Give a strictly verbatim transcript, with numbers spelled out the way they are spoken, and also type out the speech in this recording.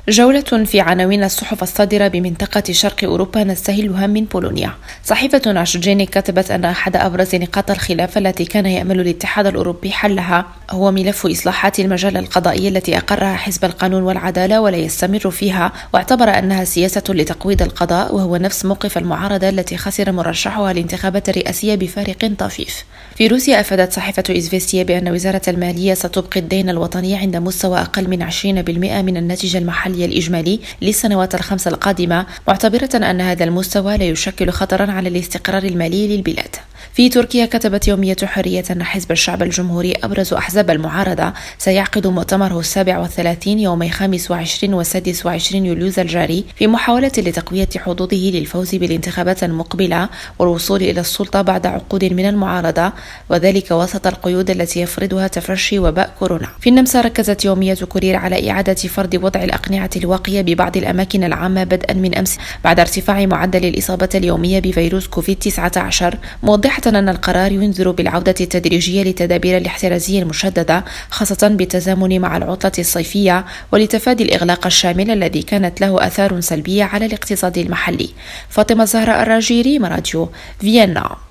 جولة في عناوين الصحف الصادرة بمنطقة شرق أوروبا نستهلها من بولونيا. صحيفة ناشجيني كتبت أن أحد أبرز نقاط الخلاف التي كان يأمل الاتحاد الأوروبي حلها هو ملف إصلاحات المجال القضائي التي أقرها حزب القانون والعدالة ولا يستمر فيها، واعتبر أنها سياسة لتقويض القضاء، وهو نفس موقف المعارضة التي خسر مرشحها الانتخابات الرئاسية بفارق طفيف. في روسيا أفادت صحيفة إزفيستيا بأن وزارة المالية ستبقي الدين الوطني عند مستوى أقل من عشرين بالمئة من الناتج المحلي الإجمالي للسنوات الخمس القادمة، معتبرة أن هذا المستوى لا يشكل خطرا على الاستقرار المالي للبلاد. في تركيا كتبت يومية حرية أن حزب الشعب الجمهوري أبرز أحزاب المعارضة سيعقد مؤتمره السابع والثلاثين يومي خامس وعشرين وسادس وعشرين يوليوز الجاري في محاولة لتقوية حظوظه للفوز بالانتخابات المقبلة والوصول إلى السلطة بعد عقود من المعارضة، وذلك وسط القيود التي يفرضها تفشي وباء كورونا. في النمسا ركزت يومية كورير على إعادة فرض وضع الأقنعة الواقية ببعض الأماكن العامة بدءا من أمس بعد ارتفاع معدل الإصابة اليومية بفيروس كوفيد تسعة عشر، موضحة أن القرار ينذر بالعودة التدريجية للتدابير الاحترازية المشددة، خاصة بالتزامن مع العطلة الصيفية ولتفادي الإغلاق الشامل الذي كانت له آثار سلبية على الاقتصاد المحلي. فاطمة زهراء الراجيري، راديو فيينا.